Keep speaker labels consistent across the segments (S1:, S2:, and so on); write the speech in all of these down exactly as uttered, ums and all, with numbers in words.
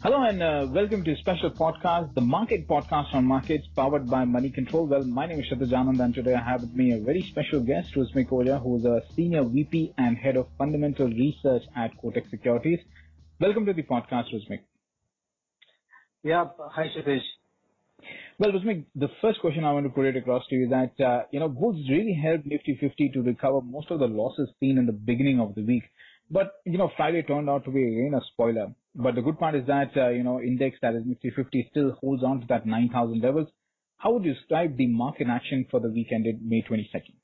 S1: Hello and uh, welcome to a special podcast, the Market Podcast on Markets, powered by Money Control. Well, my name is Shatash Anand, and today I have with me a very special guest, Rusmik Oja, who is a Senior V P and Head of Fundamental Research at Kotak Securities. Welcome to the podcast, Rusmik.
S2: Yeah, hi Shatash.
S1: Well, Rusmik, the first question I want to put it across to you is that, uh, you know, goods really helped Nifty fifty to recover most of the losses seen in the beginning of the week. But, you know, Friday turned out to be again a spoiler. But the good part is that, uh, you know, index that is Nifty fifty still holds on to that nine thousand levels. How would you describe the market action for the week ended May twenty-second?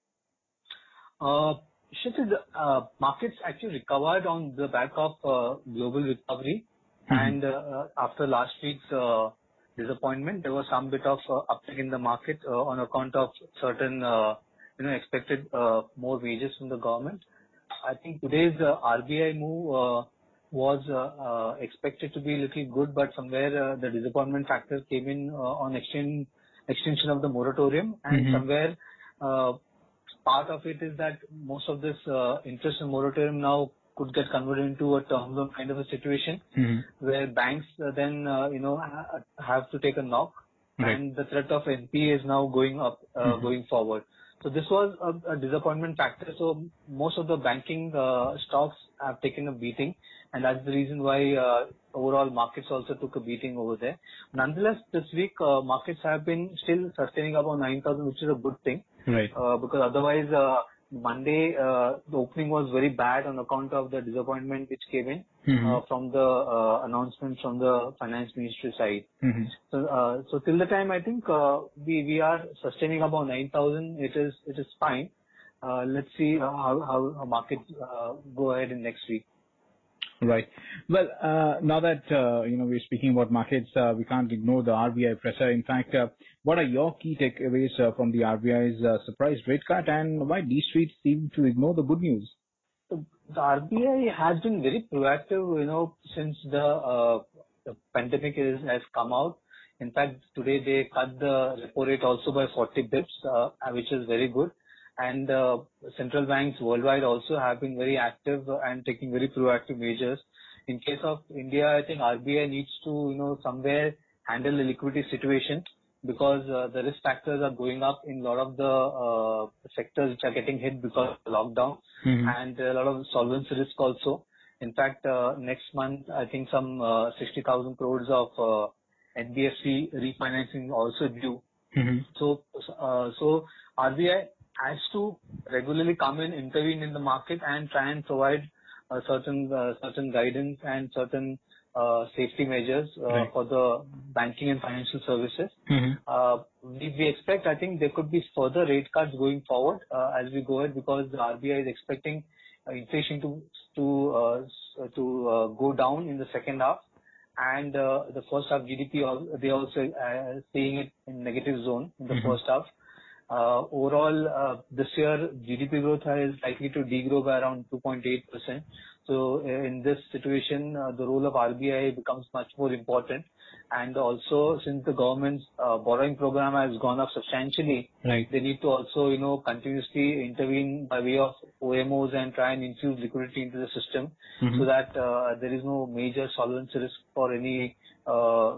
S2: Uh, Shatash, the uh, markets actually recovered on the back of uh, global recovery. Mm-hmm. And uh, after last week's uh, disappointment, there was some bit of uh, uptick in the market uh, on account of certain, uh, you know, expected uh, more wages from the government. I think today's uh, R B I move uh, was uh, uh, expected to be a little good, but somewhere uh, the disappointment factor came in uh, on extension extension of the moratorium, and mm-hmm. somewhere uh, part of it is that most of this uh, interest in moratorium now could get converted into a term loan kind of a situation, mm-hmm. where banks uh, then uh, you know ha- have to take a knock, right. And the threat of N P A is now going up uh, mm-hmm. going forward. So this was a, a disappointment factor. So most of the banking uh, stocks have taken a beating, and that's the reason why uh, overall markets also took a beating over there. Nonetheless, this week uh, markets have been still sustaining above nine thousand, which is a good thing.
S1: Right.
S2: Uh, because otherwise, uh, Monday uh, the opening was very bad on account of the disappointment which came in mm-hmm. uh, from the uh, announcement from the finance ministry side. Mm-hmm. So, uh, so till the time I think uh, we we are sustaining about nine thousand. It is it is fine. Uh, let's see uh, how how markets uh, go ahead in next week.
S1: Right. Well, uh, now that, uh, you know, we're speaking about markets, uh, we can't ignore the R B I pressure. In fact, uh, what are your key takeaways uh, from the R B I's uh, surprise rate cut, and why D Street seem to ignore the good news?
S2: So the R B I has been very proactive, you know, since the, uh, the pandemic is, has come out. In fact, today they cut the repo rate also by forty bips, uh, which is very good. And uh, central banks worldwide also have been very active and taking very proactive measures. In case of India, I think R B I needs to, you know, somewhere handle the liquidity situation, because uh, the risk factors are going up in a lot of the uh, sectors which are getting hit because of the lockdown, mm-hmm. and a lot of solvency risk also. In fact, uh, next month, I think some uh, sixty thousand crores of uh, N B F C refinancing also due. Mm-hmm. So, uh, so R B I has to regularly come in, intervene in the market, and try and provide uh, certain uh, certain guidance and certain uh, safety measures uh, right. for the banking and financial services. Mm-hmm. Uh, we, we expect, I think, there could be further rate cuts going forward uh, as we go ahead, because the R B I is expecting uh, inflation to to uh, to uh, go down in the second half, and uh, the first half G D P they also uh, seeing it in negative zone in the mm-hmm. first half. Uh, overall, uh, this year G D P growth is likely to degrow by around two point eight percent. So uh, in this situation, uh, the role of R B I becomes much more important. And also, since the government's uh, borrowing program has gone up substantially, right. they need to also, you know, continuously intervene by way of O M Os and try and infuse liquidity into the system, mm-hmm. so that uh, there is no major solvency risk for any uh,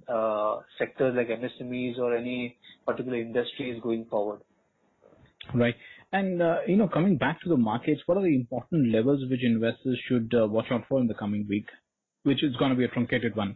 S2: uh, sectors like M S M Es or any particular industries going forward.
S1: Right. And, uh, you know, coming back to the markets, what are the important levels which investors should uh, watch out for in the coming week, which is going to be a truncated one?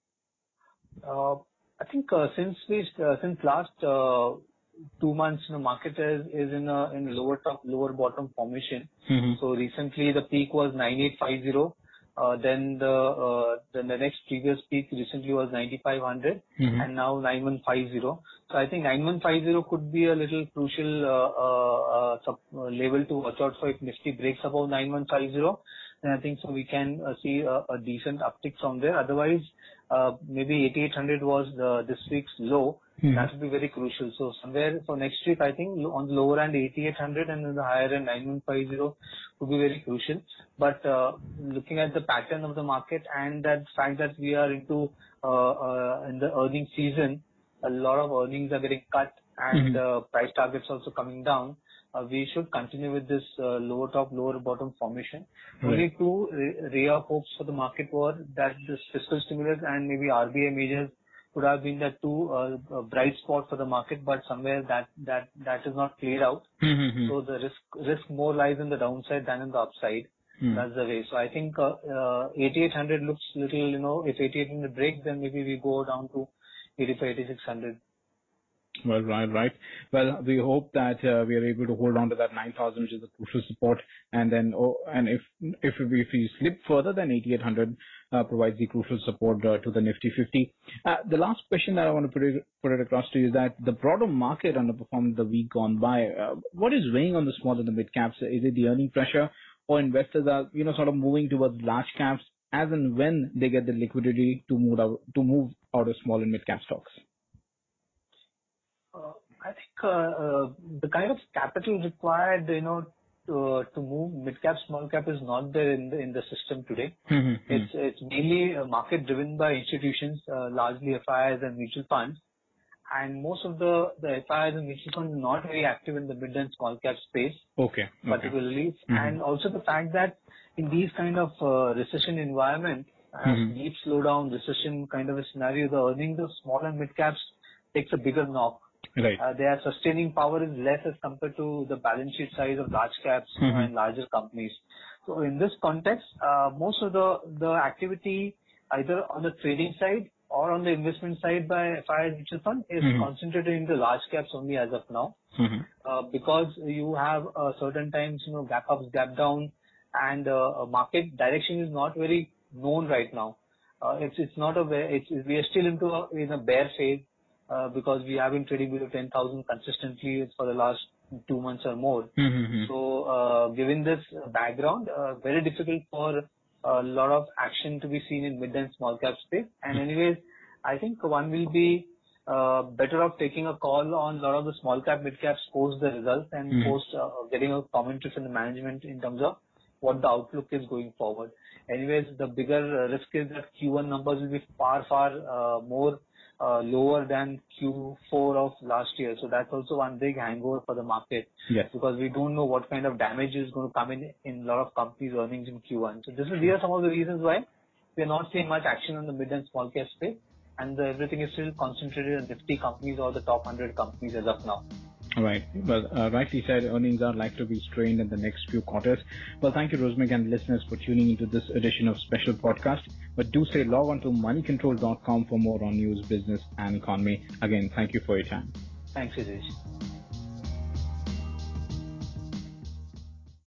S2: Uh, I think uh, since we uh, since last uh, two months, the market is is in a in lower top lower bottom formation. Mm-hmm. So recently the peak was nine eight five zero. Uh, then the uh, then the next previous peak recently was ninety-five hundred, mm-hmm. and now nine one five zero. So I think nine one five zero could be a little crucial uh, uh, uh, sub, uh, level to watch out for if Nifty breaks above nine one five zero. Then I think so we can uh, see a, a decent uptick from there. Otherwise, uh, maybe eighty-eight hundred was uh, this week's low. Mm-hmm. That would be very crucial. So somewhere for next week, I think on the lower end eighty-eight hundred and on the higher end nine one five zero would be very crucial. But uh, looking at the pattern of the market and that fact that we are into uh, uh, in the earning season, a lot of earnings are getting cut and mm-hmm. uh, price targets also coming down. uh, we should continue with this uh, lower top, lower bottom formation.
S1: Right.
S2: Only two re- ray of hopes for the market were that this fiscal stimulus and maybe R B I measures could have been the two uh, uh, bright spots for the market, but somewhere that that that is not played out.
S1: Mm-hmm.
S2: So the risk risk more lies in the downside than in the upside.
S1: Mm.
S2: That's the way. So I think uh, uh, eighty-eight hundred looks little, you know, if eighty-eight hundred breaks, then maybe we go down to eighty-five, eighty-six hundred.
S1: Well, right, right. Well, we hope that uh, we are able to hold on to that nine thousand, which is the crucial support, and then, oh, and if if we, if we slip further, then eighty-eight hundred uh, provides the crucial support uh, to the Nifty fifty. Uh, the last question that I want to put it put it across to you is that the broader market underperformed the week gone by. Uh, what is weighing on the small and the mid caps? Is it the earning pressure, or investors are, you know, sort of moving towards large caps as and when they get the liquidity to move out to move out of small and mid cap stocks?
S2: Uh, I think uh, uh, the kind of capital required, you know, to, to move mid cap, small cap is not there in the in the system today.
S1: Mm-hmm.
S2: It's it's mainly a market driven by institutions, uh, largely F I Is and mutual funds, and most of the the F I Is and mutual funds are not very active in the mid and small cap space,
S1: Okay. okay.
S2: particularly,
S1: Mm-hmm.
S2: and also the fact that in these kind of uh, recession environment, uh,
S1: Mhm.
S2: deep slowdown, recession kind of a scenario, the earnings of small and mid caps takes a bigger knock.
S1: Right.
S2: Uh, their sustaining power is less as compared to the balance sheet size of large caps you know,
S1: Mhm.
S2: and larger companies. So in this context, uh, most of the, the activity either on the trading side or on the investment side by F I Is mutual fund is
S1: Mhm.
S2: concentrated in the large caps only as of now.
S1: Mhm.
S2: Uh, because you have uh, certain times, you know, gap ups, gap down, and uh, market direction is not very known right now. Uh, it's it's not a ve- it's we are still into a, in a bear phase uh, because we have been trading below ten thousand consistently for the last two months or more.
S1: Mhm.
S2: So, uh, given this background, uh, very difficult for a lot of action to be seen in mid and small cap space. And anyways, I think one will be uh, better off taking a call on a lot of the small cap, mid caps post the results and
S1: Mhm.
S2: post uh, getting a commentary from the management in terms of what the outlook is going forward. Anyways, the bigger uh, risk is that Q one numbers will be far, far uh, more uh, lower than Q four of last year. So that's also one big hangover for the market.
S1: Yes.
S2: Because we don't know what kind of damage is going to come in in a lot of companies' earnings in Q one. So this is these are some of the reasons why we are not seeing much action on the mid and small cap space, and the, everything is still concentrated on Nifty companies or the top one hundred companies as of now.
S1: All right. Well, uh, rightly said, earnings are likely to be strained in the next few quarters. Well, thank you, Rosmik, and listeners for tuning into this edition of Special Podcast. But do stay log on to money control dot com for more on news, business, and economy. Again, thank you for your time.
S2: Thanks, Hitesh.